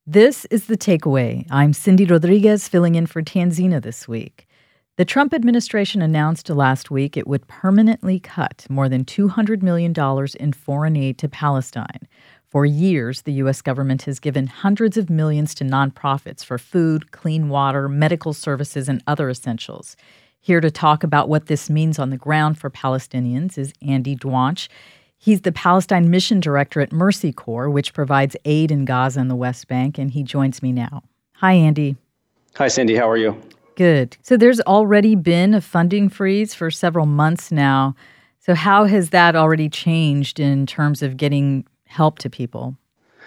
This is The Takeaway. I'm Cindy Rodriguez filling in for Tanzina this week. The Trump administration announced last week it would permanently cut more than $200 million in foreign aid to Palestine. For years, the U.S. government has given hundreds of millions to nonprofits for food, clean water, medical services, and other essentials. Here to talk about what this means on the ground for Palestinians is Andy Dwanch. He's the Palestine Mission Director at Mercy Corps, which provides aid in Gaza and the West Bank, and he joins me now. Hi, Andy. Hi, Cindy. How are you? Good. So there's already been a funding freeze for several months now. So how has that already changed in terms of getting help to people?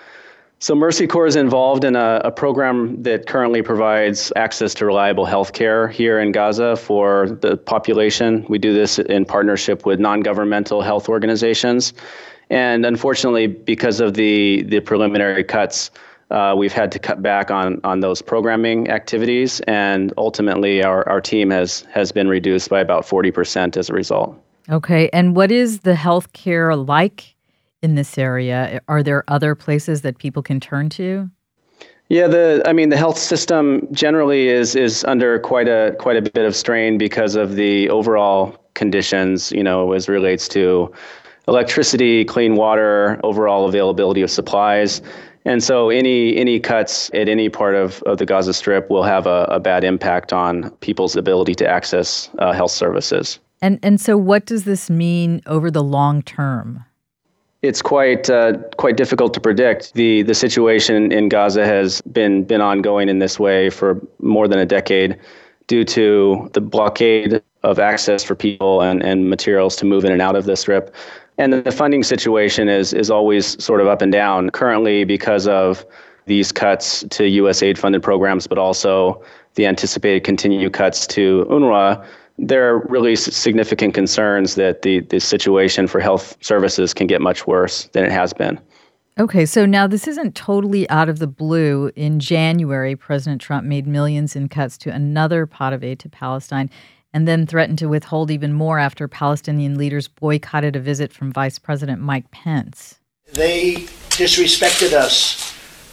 So Mercy Corps is involved in a program that currently provides access to reliable health care here in Gaza for the population. We do this in partnership with non-governmental health organizations. And unfortunately, because of the preliminary cuts, we've had to cut back on those programming activities. And ultimately, our team has been reduced by about 40% as a result. Okay. And what is the health care like in this area? Are there other places that people can turn to? Yeah, the health system generally is under quite a bit of strain because of the overall conditions, as relates to electricity, clean water, overall availability of supplies. And so any cuts at any part of the Gaza Strip will have a bad impact on people's ability to access health services. And so what does this mean over the long term? It's quite difficult to predict. The situation in Gaza has been ongoing in this way for more than a decade due to the blockade of access for people and materials to move in and out of the Strip. And the funding situation is always sort of up and down. Currently, because of these cuts to U.S. aid-funded programs, but also the anticipated continued cuts to UNRWA, there are really significant concerns that the situation for health services can get much worse than it has been. Okay, so now this isn't totally out of the blue. In January, President Trump made millions in cuts to another pot of aid to Palestine and then threatened to withhold even more after Palestinian leaders boycotted a visit from Vice President Mike Pence. They disrespected us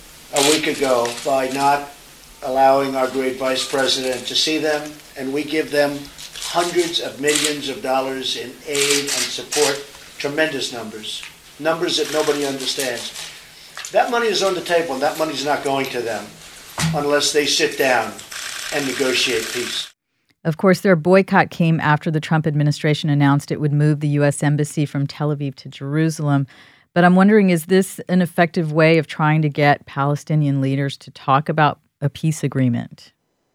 a week ago by not allowing our great Vice President to see them, and we give them hundreds of millions of dollars in aid and support, tremendous numbers that nobody understands. That money is on the table, and that money is not going to them unless they sit down and negotiate peace. Of course, their boycott came after the Trump administration announced it would move the U.S. Embassy from Tel Aviv to Jerusalem. But I'm wondering, is this an effective way of trying to get Palestinian leaders to talk about a peace agreement?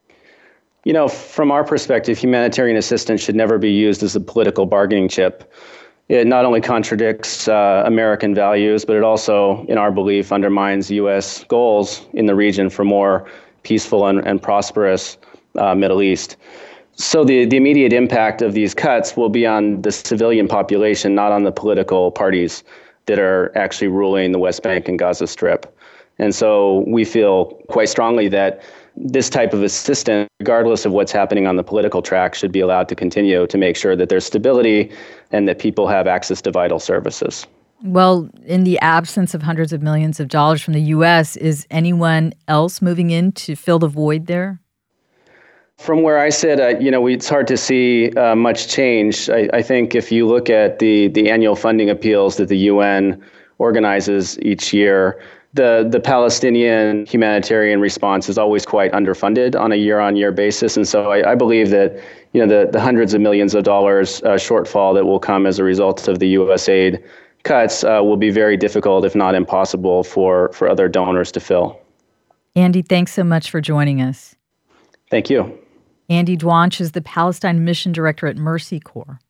From our perspective, humanitarian assistance should never be used as a political bargaining chip. It not only contradicts American values, but it also, in our belief, undermines U.S. goals in the region for more peaceful and prosperous Middle East. So the immediate impact of these cuts will be on the civilian population, not on the political parties that are actually ruling the West Bank and Gaza Strip. And so we feel quite strongly that this type of assistance, regardless of what's happening on the political track, should be allowed to continue to make sure that there's stability and that people have access to vital services. Well, in the absence of hundreds of millions of dollars from the U.S., is anyone else moving in to fill the void there? From where I sit, it's hard to see much change. I think if you look at the annual funding appeals that the UN organizes each year, the Palestinian humanitarian response is always quite underfunded on a year-on-year basis. And so I believe that the hundreds of millions of dollars shortfall that will come as a result of the U.S. aid cuts will be very difficult, if not impossible, for other donors to fill. Andy, thanks so much for joining us. Thank you. Andy Dwanch is the Palestine Mission Director at Mercy Corps.